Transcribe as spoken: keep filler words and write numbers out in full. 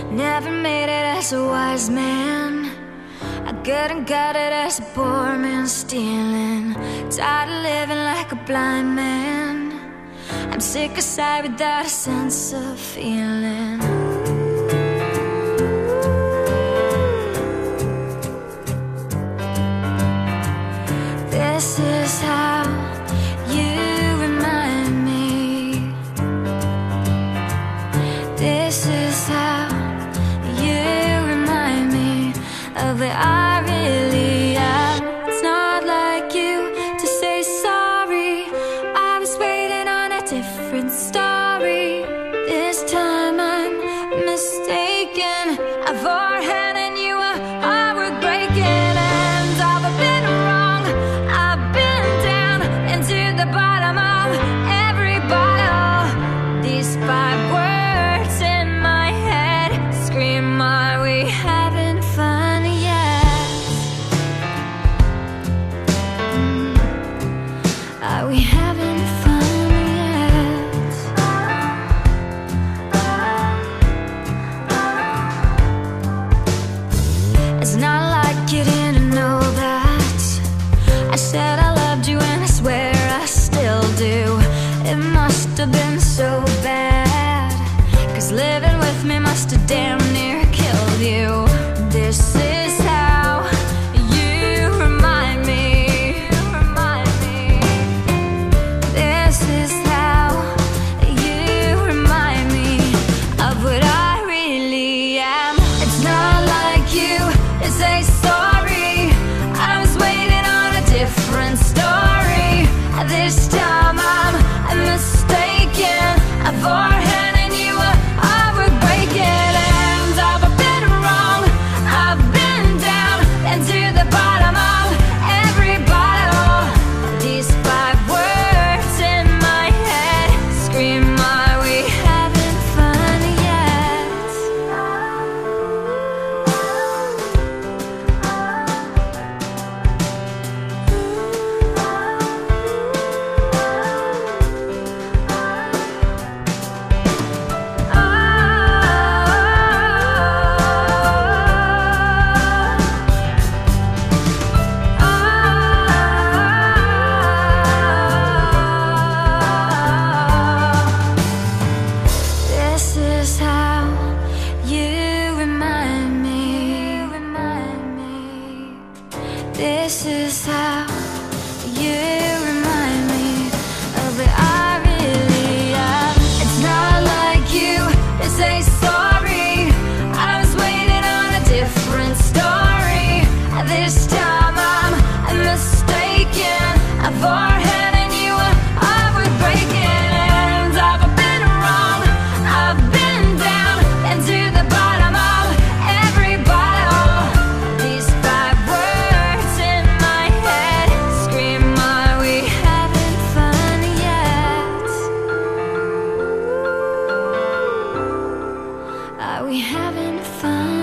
Never made it as a wise man. I couldn't cut it as a poor man stealing. Tired of living like a blind man. I'm sick aside without a sense of feeling. This is how you remind me. This is how you remind me of where I really am. It's not like you to say sorry. I was waiting on a different story. This time I'm mistaken. I've overhand and you are heartbreaking. And I've been wrong, I've been down into the bottom of every bottle. These five words in my head scream, are we having fun yet? Mm. Are we having fun yet? It's not like you didn't know that I said I loved you and I swear I still do. It must have been so bad, 'cause living with me must have damn near killed you. This is how you remind me. Remind me. This is how you remind me of what I really am. It's not like you to say sorry. I was waiting on a different story. This time I'm mistaken. I've overhand and you are heartbreaking. And I've been wrong, I've been down into the bottom of every bottle. These five words in my head scream, are we having fun yet? This is how you remind me. Remind me. This is how you remind me of where I really am. It's not like you to say sorry. I was waiting on a different story. This time I'm mistaken. I've overhand and you are heartbreaking. And I've been wrong, I've been down into the bottom of every bottle. These five words in my head scream, are we having fun yet? Are we having fun